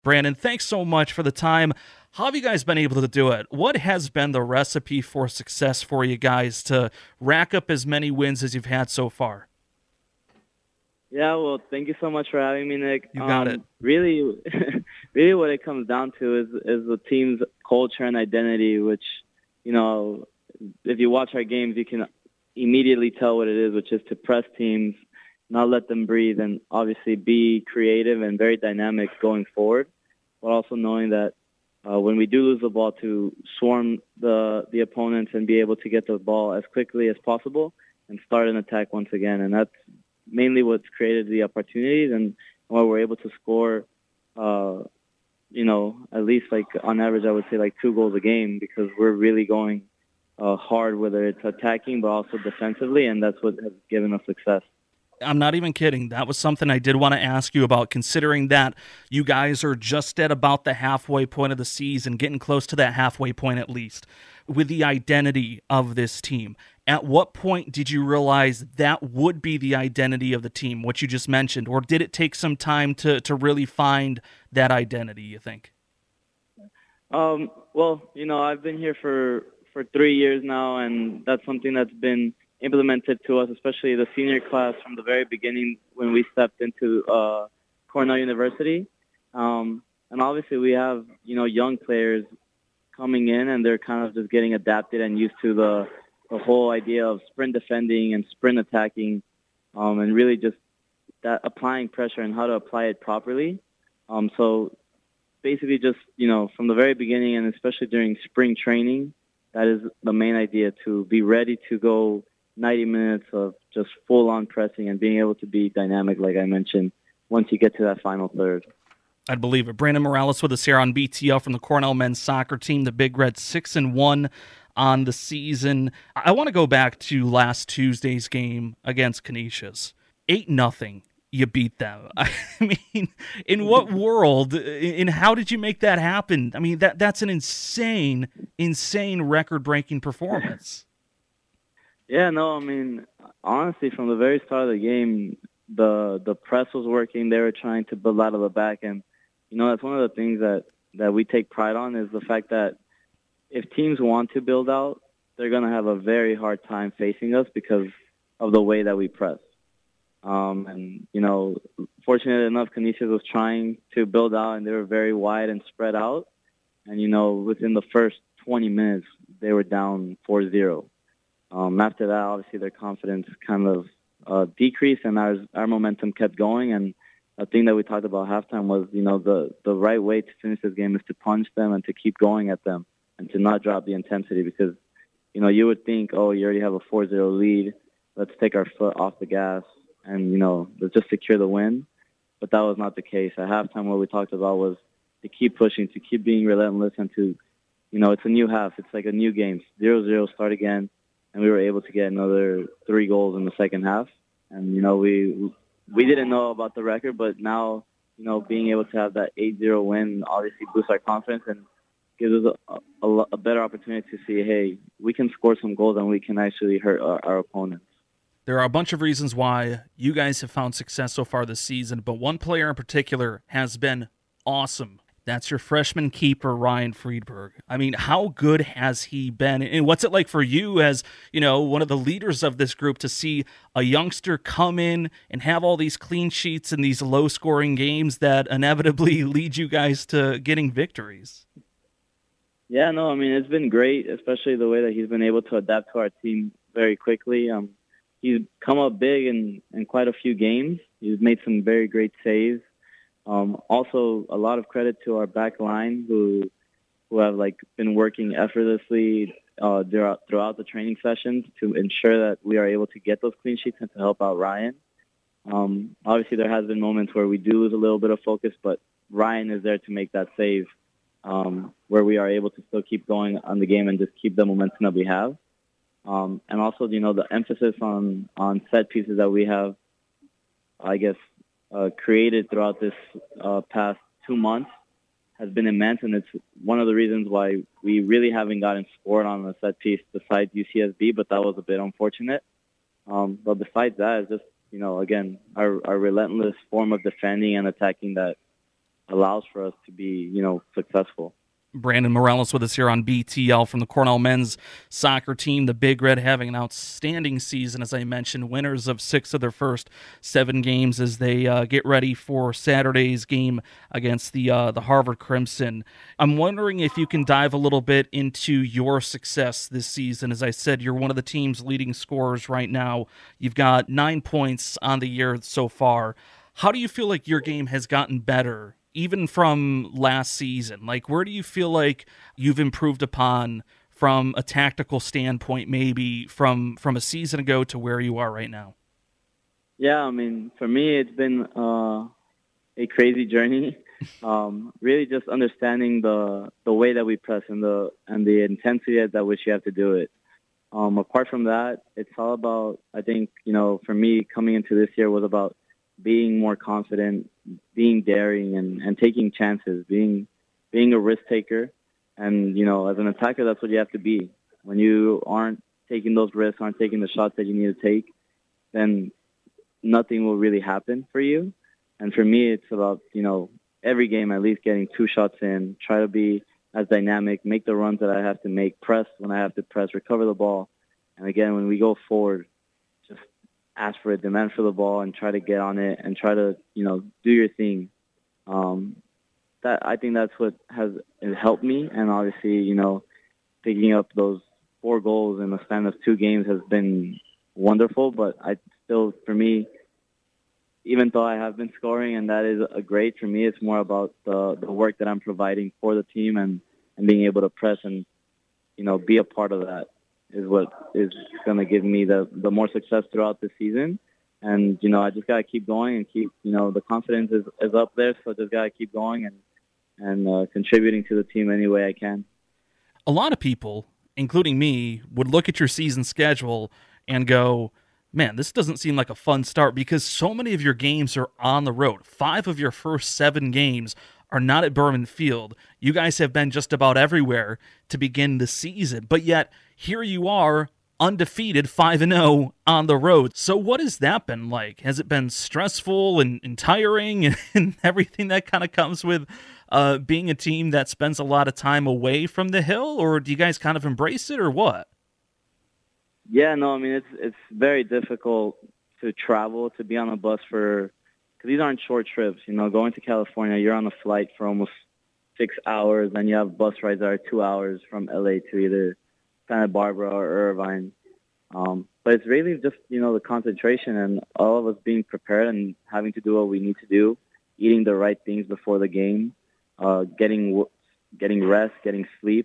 Brandon, thanks so much for the time. How have you guys been able to do it? What has been the recipe for success for you guys to rack up as many wins as you've had so far? Yeah, well, thank you so much for having me, Nick. You got it. Really, really, what it comes down to is the team's culture and identity. Which, you know, if you watch our games, you can immediately tell what it is, which is to press teams, not let them breathe, and obviously be creative and very dynamic going forward, but also knowing that when we do lose the ball, to swarm the opponents and be able to get the ball as quickly as possible and start an attack once again. And that's mainly what's created the opportunities and why we're able to score, at least like on average, I would say like 2 goals a game, because we're really going hard, whether it's attacking but also defensively, and that's what has given us success. I'm not even kidding. That was something I did want to ask you about, considering that you guys are just at about the halfway point of the season, getting close to that halfway point at least, with the identity of this team. At what point did you realize that would be the identity of the team, what you just mentioned, or did it take some time to really find that identity, you think? Well, I've been here for 3 years now, and that's something that's been implemented to us, especially the senior class from the very beginning when we stepped into Cornell University. And obviously we have, young players coming in, and they're kind of just getting adapted and used to the whole idea of sprint defending and sprint attacking, and really just that applying pressure and how to apply it properly. So basically just, from the very beginning, and especially during spring training, that is the main idea, to be ready to go 90 minutes of just full-on pressing and being able to be dynamic, like I mentioned, once you get to that final third. I'd believe it. Brandon Morales with us here on BTL from the Cornell men's soccer team, the Big Reds 6-1 on the season. I want to go back to last Tuesday's game against Canisius. 8-0. You beat them. I mean, in what world, in how did you make that happen? I mean, that's an insane record-breaking performance. Yeah, no, I mean, honestly, from the very start of the game, the press was working. They were trying to build out of the back, and that's one of the things that we take pride on, is the fact that if teams want to build out, they're going to have a very hard time facing us because of the way that we press. And fortunate enough, Canisius was trying to build out, and they were very wide and spread out. And within the first 20 minutes, they were down 4-0. After that, obviously, their confidence kind of decreased, and our momentum kept going. And a thing that we talked about halftime was, the right way to finish this game is to punch them and to keep going at them and to not drop the intensity, because, you would think, oh, you already have a 4-0 lead. Let's take our foot off the gas and, let's just secure the win. But that was not the case. At halftime, what we talked about was to keep pushing, to keep being relentless, and to, it's a new half. It's like a new game. 0-0, start again. And we were able to get another 3 goals in the second half. And, we didn't know about the record, but now, being able to have that 8-0 win obviously boosts our confidence and gives us a better opportunity to see, hey, we can score some goals and we can actually hurt our opponents. There are a bunch of reasons why you guys have found success so far this season, but one player in particular has been awesome. That's your freshman keeper, Ryan Friedberg. I mean, how good has he been? And what's it like for you as, one of the leaders of this group to see a youngster come in and have all these clean sheets in these low-scoring games that inevitably lead you guys to getting victories? Yeah, no, I mean, it's been great, especially the way that he's been able to adapt to our team very quickly. He's come up big in quite a few games. He's made some very great saves. Also, a lot of credit to our back line who have been working effortlessly throughout the training sessions to ensure that we are able to get those clean sheets and to help out Ryan. Obviously, there has been moments where we do lose a little bit of focus, but Ryan is there to make that save, where we are able to still keep going on the game and just keep the momentum that we have. And also, the emphasis on set pieces that we have, I guess, created throughout this past 2 months has been immense, and it's one of the reasons why we really haven't gotten scored on a set piece besides UCSB, but that was a bit unfortunate. But besides that, it's just, again, our relentless form of defending and attacking that allows for us to be, successful. Brandon Morales with us here on BTL from the Cornell men's soccer team. The Big Red having an outstanding season, as I mentioned, winners of 6 of their first 7 games as they get ready for Saturday's game against the Harvard Crimson. I'm wondering if you can dive a little bit into your success this season. As I said, you're one of the team's leading scorers right now. You've got 9 points on the year so far. How do you feel like your game has gotten better even from last season? Like, where do you feel like you've improved upon from a tactical standpoint, maybe from a season ago to where you are right now? Yeah, I mean, for me, it's been a crazy journey. Really, just understanding the way that we press and the intensity at which you have to do it. Apart from that, it's all about, I think, for me, coming into this year was about being more confident, being daring, and taking chances, being a risk taker. And, as an attacker, that's what you have to be. When you aren't taking those risks, aren't taking the shots that you need to take, then nothing will really happen for you. And for me, it's about, every game at least getting 2 shots in, try to be as dynamic, make the runs that I have to make, press when I have to press, recover the ball. And again, when we go forward, ask for it, demand for the ball, and try to get on it and try to, do your thing. That I think that's what has helped me. And obviously, picking up those 4 goals in the span of 2 games has been wonderful. But I still, for me, even though I have been scoring and that is a great, for me, it's more about the work that I'm providing for the team and being able to press and, be a part of that is what is going to give me the more success throughout the season. And, I just got to keep going and keep, the confidence is up there. So I just got to keep going and contributing to the team any way I can. A lot of people, including me, would look at your season schedule and go, man, this doesn't seem like a fun start because so many of your games are on the road. 5 of your first 7 games are not at Berman Field. You guys have been just about everywhere to begin the season, but yet here you are, undefeated, 5-0 on the road. So what has that been like? Has it been stressful and tiring and everything that kind of comes with being a team that spends a lot of time away from the hill, or do you guys kind of embrace it, or what? Yeah, no, I mean, it's very difficult to travel, to be on a bus because these aren't short trips. Going to California, you're on a flight for almost 6 hours, and you have bus rides that are 2 hours from LA to either Santa Barbara or Irvine. But it's really just, the concentration and all of us being prepared and having to do what we need to do, eating the right things before the game, getting rest, getting sleep.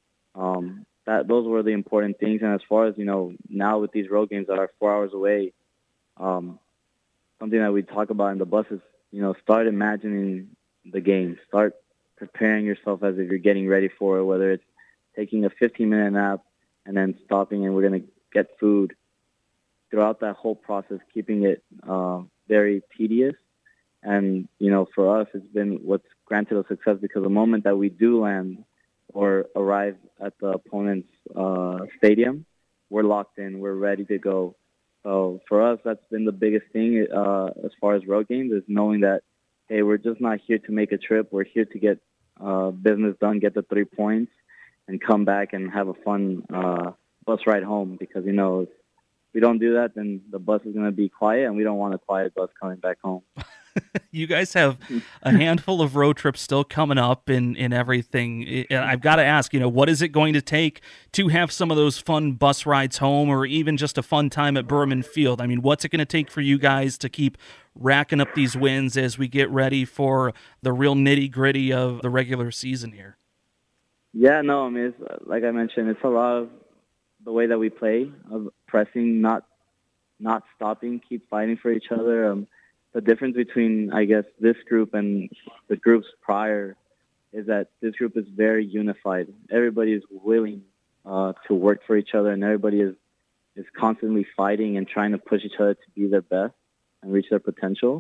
Those were the important things. And as far as, now with these road games that are 4 hours away, something that we talk about in the bus is, start imagining the game. Start preparing yourself as if you're getting ready for it, whether it's taking a 15-minute nap and then stopping and we're going to get food. Throughout that whole process, keeping it very tedious. And, for us, it's been what's granted us success because the moment that we do land or arrive at the opponent's stadium, we're locked in, we're ready to go. So for us, that's been the biggest thing as far as road games is knowing that, hey, we're just not here to make a trip. We're here to get business done, get the 3 points, and come back and have a fun bus ride home because, if we don't do that, then the bus is going to be quiet, and we don't want a quiet bus coming back home. You guys have a handful of road trips still coming up and everything. And I've got to ask, what is it going to take to have some of those fun bus rides home or even just a fun time at Berman Field? I mean, what's it going to take for you guys to keep racking up these wins as we get ready for the real nitty-gritty of the regular season here? Yeah, no, I mean, it's, like I mentioned, it's a lot of the way that we play, of pressing, not stopping, keep fighting for each other. The difference between, I guess, this group and the groups prior is that this group is very unified. Everybody is willing to work for each other, and everybody is constantly fighting and trying to push each other to be their best and reach their potential.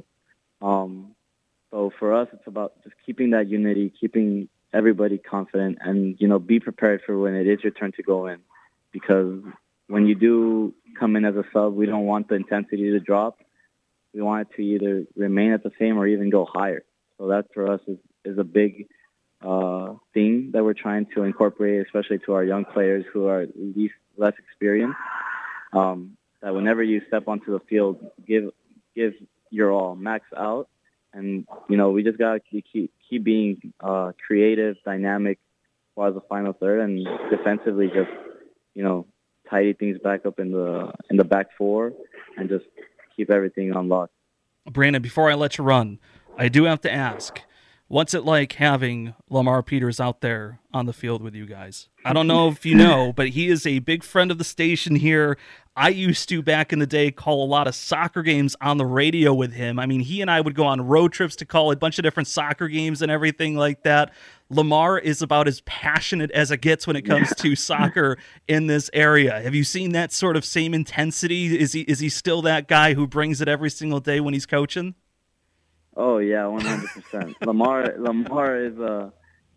So for us, it's about just keeping that unity, keeping everybody confident, and, be prepared for when it is your turn to go in. Because when you do come in as a sub, we don't want the intensity to drop. We want it to either remain at the same or even go higher. So that for us is is a big thing that we're trying to incorporate, especially to our young players who are less experienced. That whenever you step onto the field, give your all, max out, and we just gotta keep being creative, dynamic, while the final third, and defensively just tidy things back up in the back four, and just keep everything on lock. Brandon, before I let you run, I do have to ask, what's it like having Lamar Peters out there on the field with you guys? I don't know if you know, but he is a big friend of the station here. I used to, back in the day, call a lot of soccer games on the radio with him. I mean, he and I would go on road trips to call a bunch of different soccer games and everything like that. Lamar is about as passionate as it gets when it comes to soccer in this area. Have you seen that sort of same intensity? Is he still that guy who brings it every single day when he's coaching? Oh yeah, 100%. Lamar is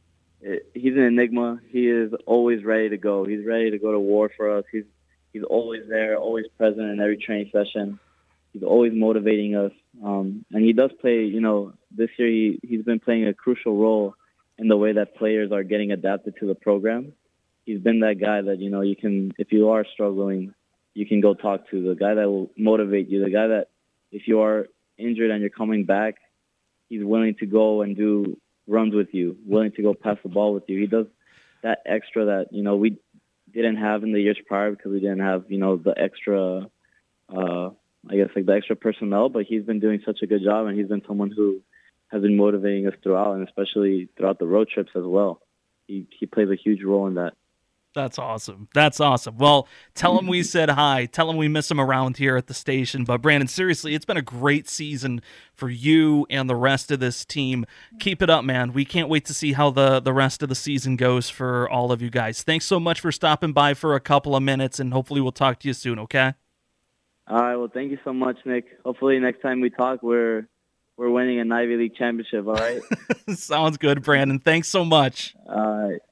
he's an enigma. He is always ready to go. He's ready to go to war for us. He's always there, always present in every training session. He's always motivating us. And he does play. This year he's been playing a crucial role in the way that players are getting adapted to the program. He's been that guy that you can, if you are struggling, you can go talk to, the guy that will motivate you, the guy that if you are injured and you're coming back, he's willing to go and do runs with you, willing to go pass the ball with you. He does that extra that, we didn't have in the years prior because we didn't have, the extra, the extra personnel, but he's been doing such a good job, and he's been someone who has been motivating us throughout, and especially throughout the road trips as well. He plays a huge role in that. That's awesome. That's awesome. Well, tell him we said hi. Tell him we miss him around here at the station. But Brandon, seriously, it's been a great season for you and the rest of this team. Keep it up, man. We can't wait to see how the rest of the season goes for all of you guys. Thanks so much for stopping by for a couple of minutes, and hopefully we'll talk to you soon, okay? All right. Well, thank you so much, Nick. Hopefully next time we talk, we're winning an Ivy League championship, all right? Sounds good, Brandon. Thanks so much. All right.